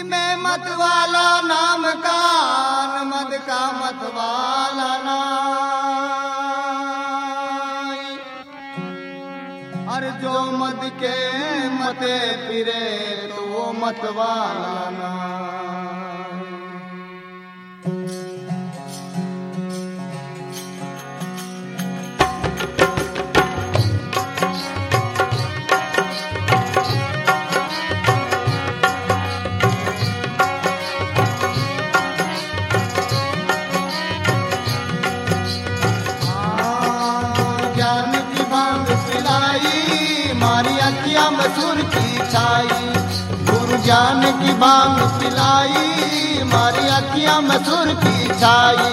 में मत वाला नाम का मद का मत वाला नाई। अरे जो मद के मते फिरे तो वो मत वाला नाई। मारी अखियां मसूर की छाई, गुरु ज्ञान की बांग पिलाई, मारी अखियां मसूर की छाई।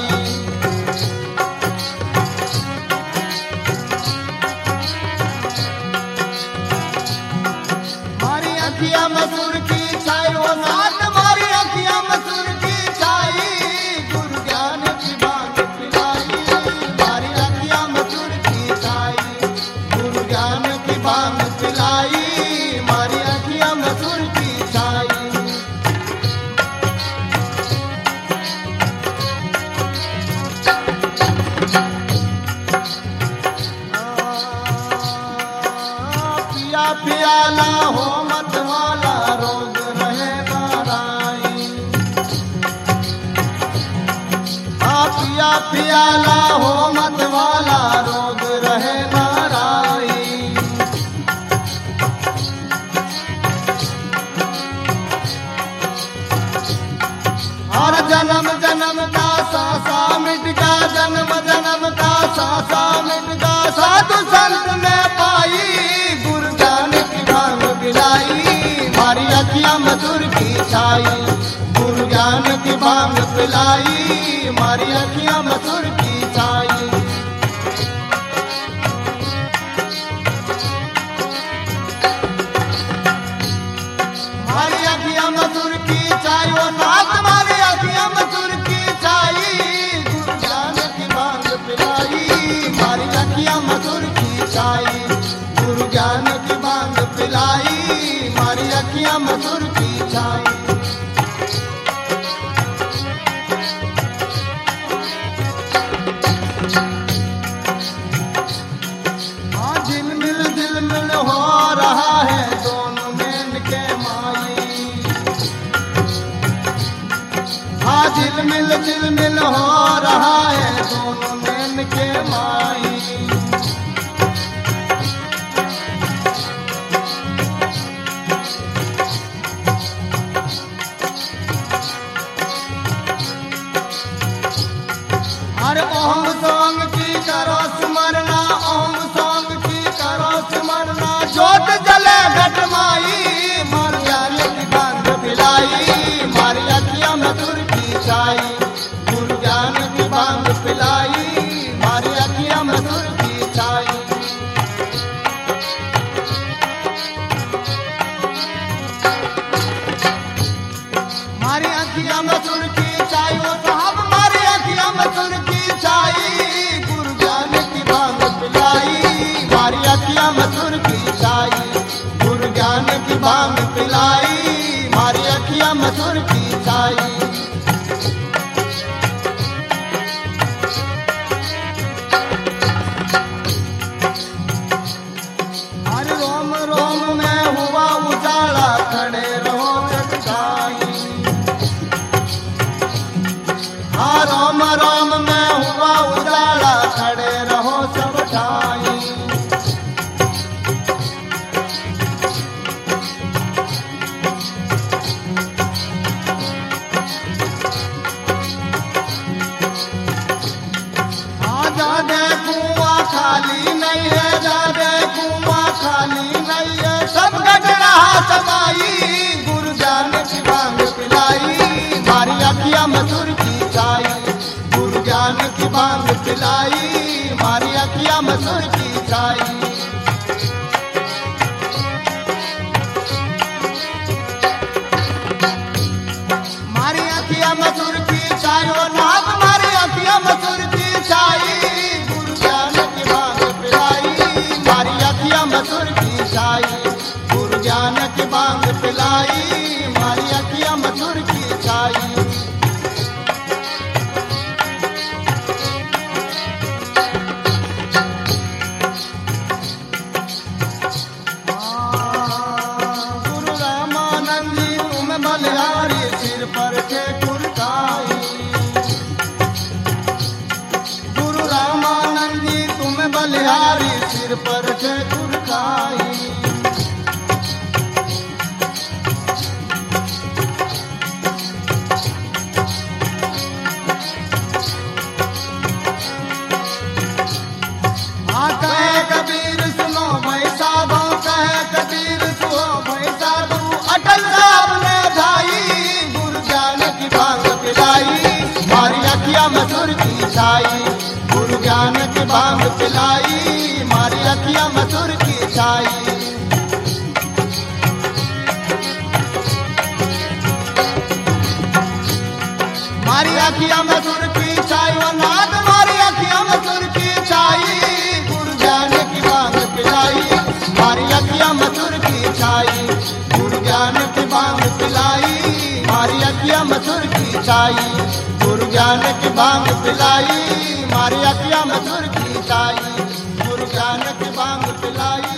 मारी अखियां मसूर की छाई, वो नाथ मारी अखियां मसूर की छाई, गुरु ज्ञान की बांग पिलाई, मारी अखियां मसूर की छाई, गुरु ज्ञान की बांग पिलाई, मारी अखियां मसूर की छाई। पिया पियाला हो मत वाला रोग रहे बाराई। पिया पियाला हो मत वाला रोग रहे बाराई। और जन्म जन्म का सासा मिट गा, जन्म जन्म का सासा मिट गा, साधु संत में पाई, गुरु ज्ञान की भांग पिलाई, मारी अखियां मधुर की छाई, गुरु ज्ञान की भांग पिलाई, मारी अखियां मधुर की छाई। मारी अखियां मधुर की छाई, वो नाथ मारी अखियां मधुर की छाई, गुरु ज्ञान की भांग पिलाई, मारी अखियां मधुर की छाई, गुरु ज्ञान की भांग पिलाई, मारी अखियां मधुर की छाई। हाँ झिलमिल झिलमिल हो रहा है दोनों नैन के माई। हाँ झिलमिल झिलमिल हो रहा है दोनों नैन के माई। हर ओम सोंग की करो स्मरना, ओम सोंग की करो स्मरना, जोत जले घटमाई, मार ज्ञान की भांग पिलाई, मारी अखियां मधुर की छाई, गुरु ज्ञान की भांग पिलाई, मारी अखियां मधुर की छाई। मारी अखियां मधुर की छाई, वो साहब मारी अखियां मधुर की छाई, गुरु ज्ञान की भांग पिलाई, मारी अखियां मधुर की छाई, गुरु ज्ञान की भांग पिलाई, मारी अखियां मधुर की छाई। हर रोम रोम में हुआ उजाला, खड़े रहो जगदाई। हाँ रोम रोम में हुआ उजाला, खड़े रहो सब ठाई। हाँ जादे कुआं खाली नहीं है, जादे कुआं खाली नहीं है, सब गट रहा समाई, गुरु ज्ञान की भांग पिलाई, मारी अखियां मधुर की छाई, गुरु ज्ञान की भांग पिलाई, मारी अखियां मधुर की छाई। मारी अखियां मधुर की छाई, वो नाथ मारी अखियां मधुर की छाई, गुरु ज्ञान की भांग पिलाई, मारी अखियां मधुर की छाई, गुरु ज्ञान की भांग पिलाई, मारी अखियां मसूर की छाई। गुरु रामानंद जी तुम बलिहारी सिर पर थे कुरकाई। गुरु रामानंद जी तुम बलिहारी सिर पर थे कुरकाई। कहे कबीर सुनो भाई साधो, कहे कबीर सुनो भाई साधो, अटल साहब ने धाई गुरु ज्ञान की भांग पिलाई, मारी अखिया मसूर की छाई। गुरु ज्ञान की भांग पिलाई, मारी अखिया मसूर की छाई। मारी अखिया मसूर की छाई, वो नाथ मारी अखिया मसूर की छाई। मारी अखिया मसूर की छाई। गुरु ज्ञान की भांग पिलाई, मारी अखिया मसूर की छाई। गुरु ज्ञान की भांग पिलाई, मारी अखिया मसूर की छाई। गुरु ज्ञान की भांग पिलाई।